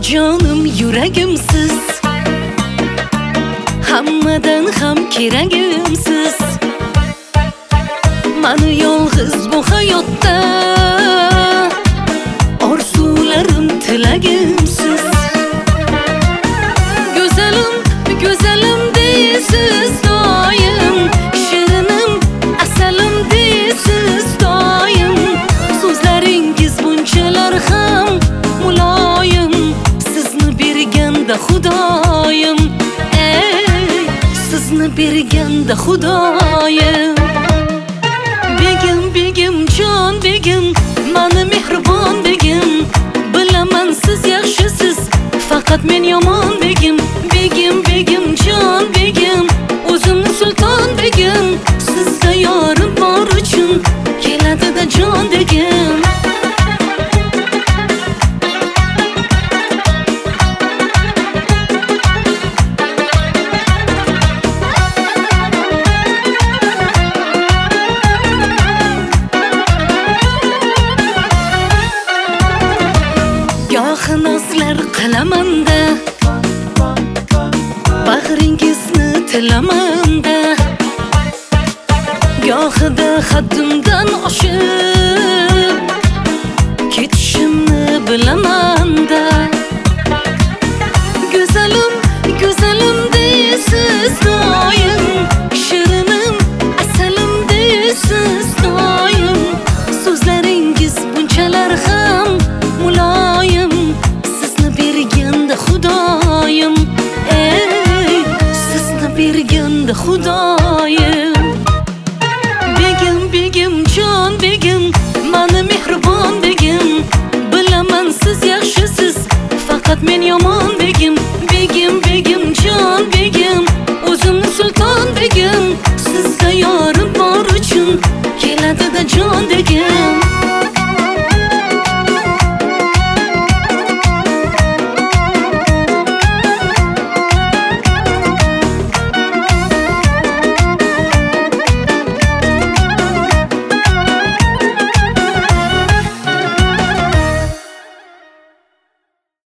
Canım yüreğimsiz, hammadan ham keragimsiz. Mani yolg'iz bu hayotda, orzularim tilagimsiz. Go'zalim, go'zalim deysiz doim, shirinim, asalim deysiz doim. So'zlaringiz bunchalar ham muloyim, sizni berganda Xudoyim, ey sizni berganda Xudoyim. Begim, begim, jon begim, mani mehribon begim. Bilaman siz yaxshisiz, faqat men yomon begim. Begim, begim, jon begim, o'zimni sulton begim. Sizda yorim bor uchun keladi-da jon degim. Gohi nozlar qilamanda, bag'ringizni tilamanda. Gohida haddimdan oshib ketishimni bilamanda. Go'zalim, go'zalim deysiz doim, shirinim, asalim deysiz doim. So'zlaringiz bunchalar ham muloyim, sizni berganda Xudoyim, ey sizni berganda Xudoyim. Begim, begim, jon begim, mani mehribon begim. Bilaman siz yaxshisiz, faqat men yomon begim. Begim, begim, jon begim, o'zimni sulton begim. Sizda yorim bor uchun keladi-da jon degim.